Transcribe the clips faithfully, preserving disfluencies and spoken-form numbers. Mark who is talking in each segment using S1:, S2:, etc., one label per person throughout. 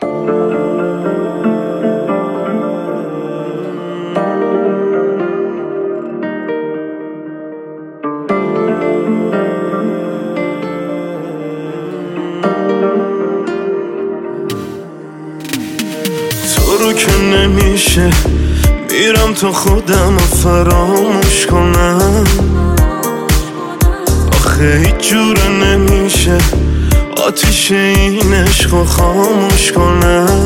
S1: تو رو که نمیشه میرم تا خودم رو فراموش کنم، آخه هیچ جوره نمیشه آتیش این عشق خاموش کنم.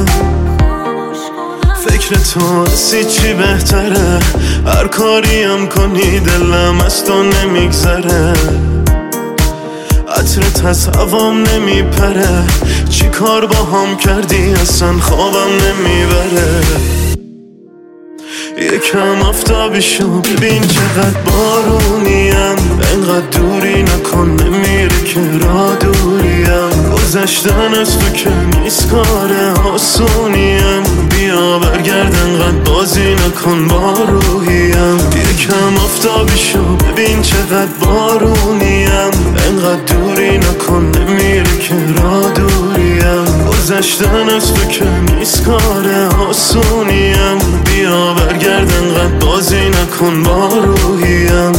S1: فکر تو هستی چی بهتره، هر کاری هم کنی دلم از تو نمیگذره. عطرت از هوام نمیپره، چی کار با هم کردی اصلا خوابم نمیبره. یکم آفتابی شو ببین چقدر بارونیم، انقدر دوری نکن نمیره که را دوریم. گذشتن از تو که نیست کار آسونیم، بیا برگرد انقدر بازی نکن با روحیم. یکم آفتابی شو ببین چقدر بارونیم، انقدر دوری نکن نمیره که را دوریم. گذشتن از تو که نیست کار آسونیم، بیا برگرد انقدر بازی نکن با روحیم.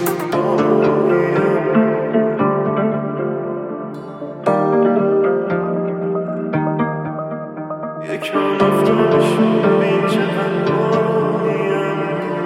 S1: یکم افتاده شو ببین چقدر بارونیم.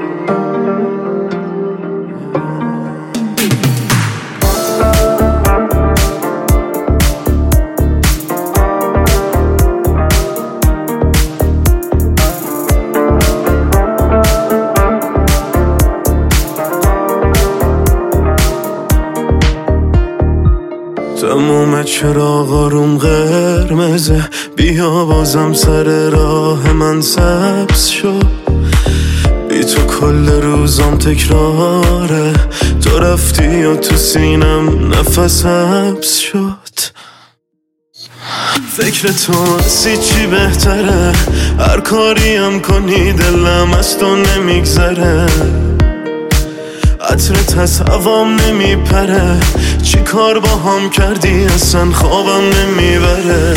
S1: تموم چراغا روم قرمزه، بیا بازم سر راه من سبز شد. بی تو کل روزام تکراره، تو رفتی و تو سینم نفس حبس شد. فکر تو هستی چی بهتره، هر کاری هم کنی دلم از تو نمیگذره. عطرت از هوام نمیپره، چی کار با هم کردی اصلا خوابم نمیبره.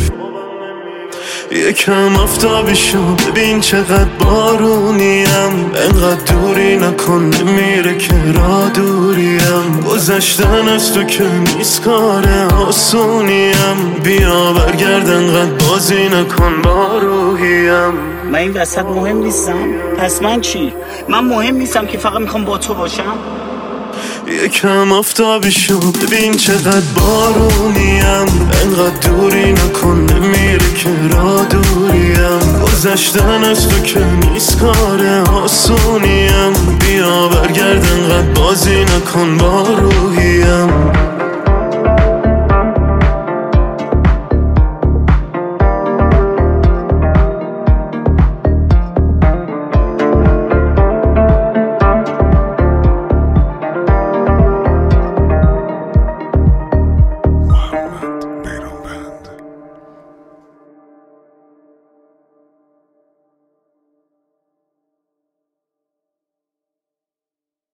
S1: یکم آفتابی شو ببین چقدر بارونیم، انقدر دوری نکن نمیره که را دوریم. گذشتن از تو که نیست کار آسونیم، بیا برگرد انقدر بازی نکن با روحیم.
S2: من این وسط مهم نیستم، پس من چی؟ من مهم نیستم که فقط میخوام با تو باشم.
S1: یکم آفتابی شو ببین چقدر بارونیم، انقدر دوری نکن نمیره که را دوریم. گذشتن از تو که نیست کار آسونیم، بیا برگرد انقدر بازی نکن با روحیم.